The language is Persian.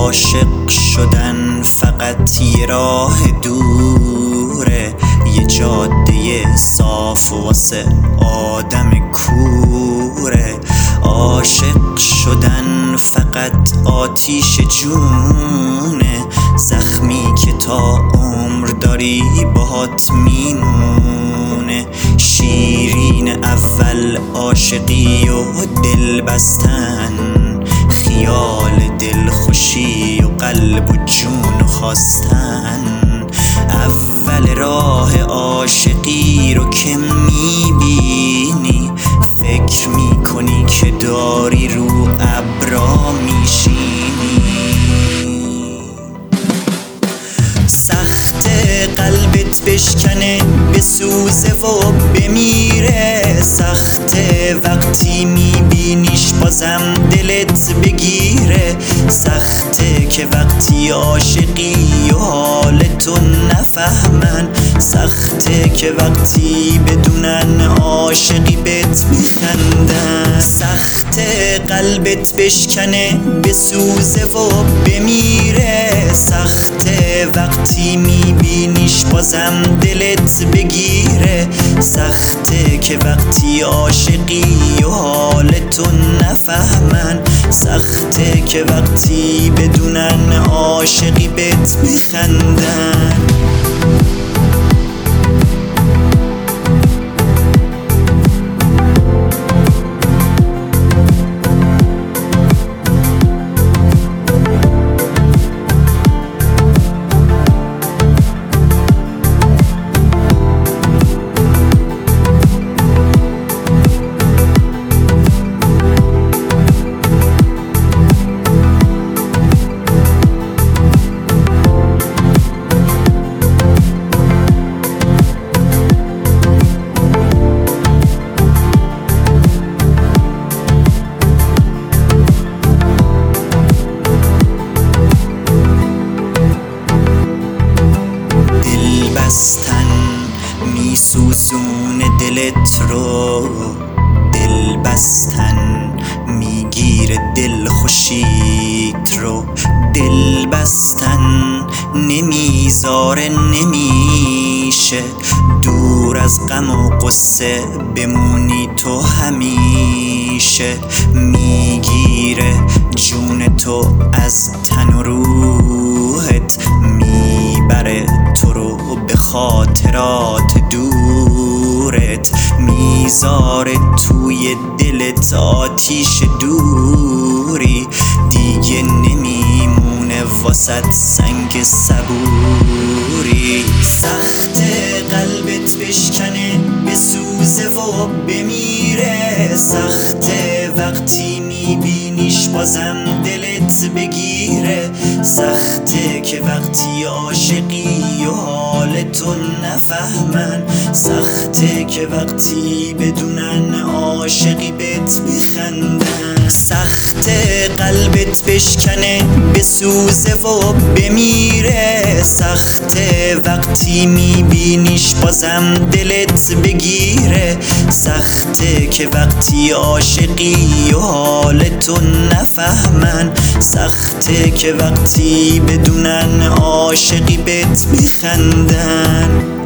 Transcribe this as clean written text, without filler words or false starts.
عاشق شدن فقط یه راه دوره، یه جاده صاف واسه آدم کوره. عاشق شدن فقط آتیش جونه، زخمی که تا عمر داری باهات میمونه. شیرین اول عاشقی و دل بستن، خیال دل خوشی و قلب و جون خواستن. اول راه عاشقی رو که میبینی، فکر میکنی که داری رو ابرا میشینی. سخت قلبت بشکنه بسوزه و بمیره، سخت وقتی میبینیش بازم دلت بگیره. سخته که وقتی عاشقی و حالتو نفهمن، سخته که وقتی بدونن عاشقی بهت بخندن. سخت قلبت بشکنه بسوزه و بمیره، سخت وقتی میبینیش بازم دلت بگیره. سخته که وقتی عاشقی و حالتو نفهمن، سخته که وقتی بدونن عاشقی بهت بخندن. میسوزون دلت رو، دل بستن میگیره دل خوشیت رو. دل بستن نمیذاره نمیشه، دور از غم و قصه بمونی تو همیشه. میگیره جون تو از تن و روحت، میبره تو رو به خاطرات دورت. میذاره توی دلت آتیش دوری، دیگه نمیمونه واسط سنگ صبوری. سخت قلبت بشکنه بسوزه و بمیره، سخت وقتی میبینیش بازم دلت بگیره. سخته که وقتی عاشقی و حالتو نفهمن، سخته که وقتی بدونن عاشقی بهت بخندن. سخت قلبت بشکنه بسوزه و بمیره، سخت وقتی میبینیش بازم دلت بگیره. سخته که وقتی عاشقی و حالتو نفهمن، سخته که وقتی بدونن عاشقی بهت بخندن.